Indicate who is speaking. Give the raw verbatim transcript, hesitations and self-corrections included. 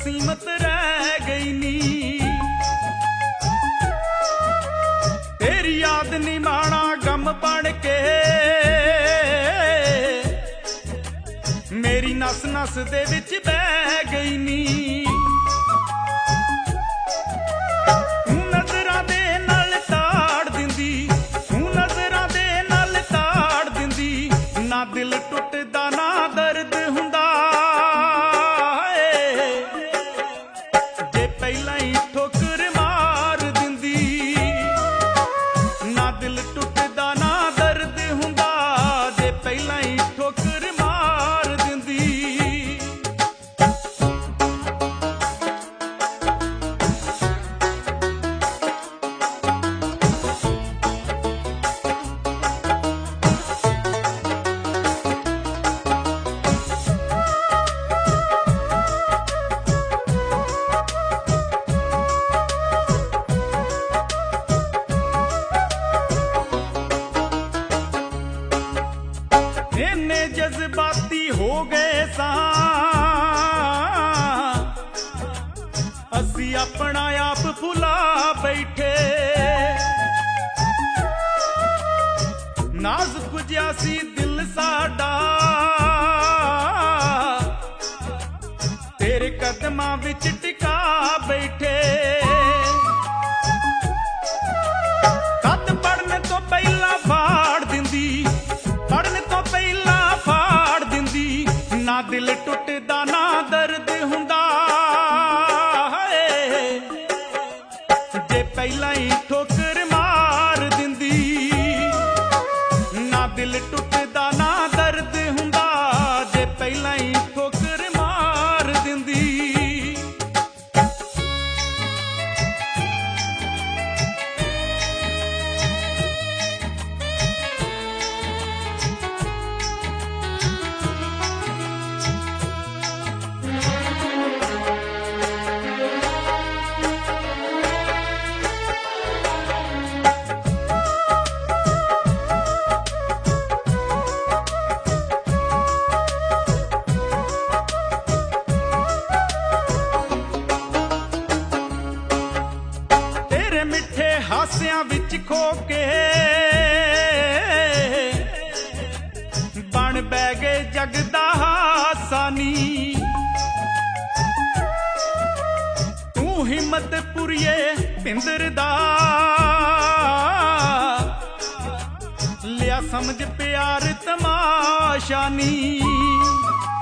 Speaker 1: सीमत रह गई नी। तेरी याद नी माना गम बन के मेरी नस नस दे विच बह गई नी। तू नजरां दे नाल ताड़ दिंदी, तू नजरां दे नाल ताड़ दिंदी, ना दिल टुटदा ना दर्द हुंदा। जे पहलां ही ठोकर मार दिंदी, ना दिल टुटदा ना दर्द हुंदा। जे पहलां ही ठोकर मार दिंदी। इन्ने जज्बाती हो गए सां असी अपना आप भुला बैठे। नाजुक जिहा सी दिल साडा तेरे कदमां विच टिका बैठे। कद पढ़ने तो पहला फाड़ दिंदी, पढ़ने तो पहला फाड़ दिंदी, ना दिल टुटदा ना दर्द हुंदा। जे पहला ही ठोकर मार दिंदी, ना दिल टुटदा ना दर्द हुंदा। जे पहला ही ठोकर मार दिंदी। तेरे मिठे हासियां विच खो के बन बह गए जग दा हासानी। तू हिम्मत पुरिए पिंदर दा लिया समझ प्यार तमाशा नी।